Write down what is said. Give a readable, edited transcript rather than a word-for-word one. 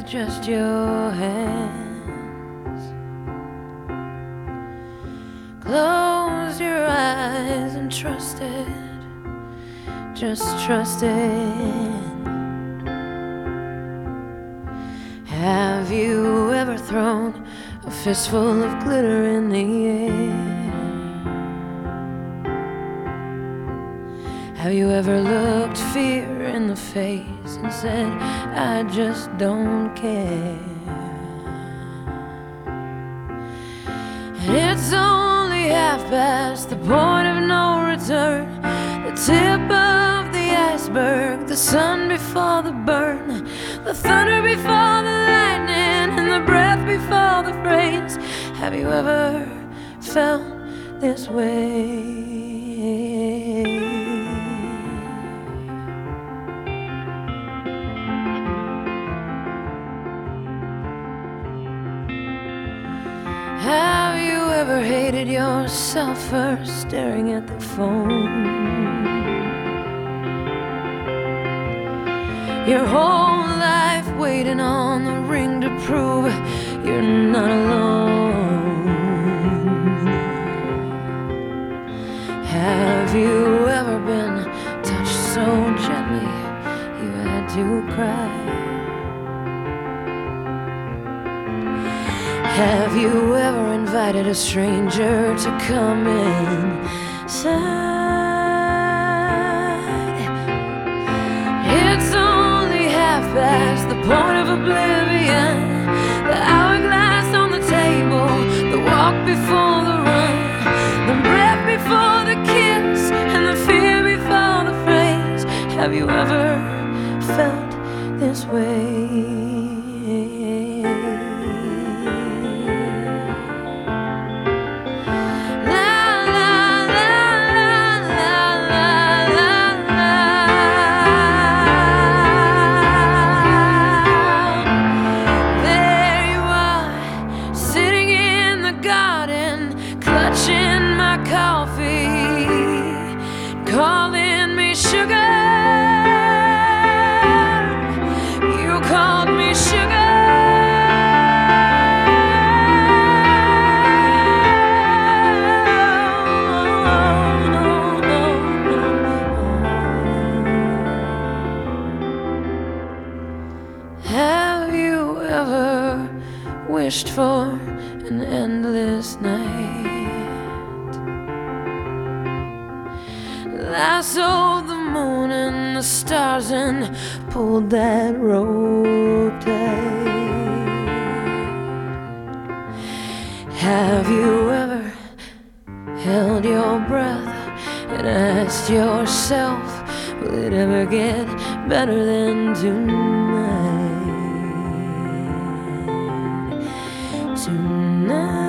just your hands. Close your eyes and trust it, just trust it. Have you ever thrown a fistful of glitter in the air? Have you ever looked fear in the face and said, I just don't care? And it's only half past the point of no return, the tip of the iceberg, the sun before the burn, the thunder before the lightning, and the breath before the phrase. Have you ever felt this way? Have you ever hated yourself for staring at the phone? Your whole life waiting on the ring to prove you're not alone. Have you ever been touched so gently you had to cry? Have you ever invited a stranger to come inside? It's only half past the point of oblivion, the hourglass on the table, the walk before the run, the breath before the kiss, and the fear before the phrase. Have you ever felt this way? Clutching my coffee, calling me sugar. You called me sugar. Have you ever wished for an endless night? Lassoed the moon and the stars and pulled that rope tight. Have you ever held your breath and asked yourself, will it ever get better than tonight? Tonight.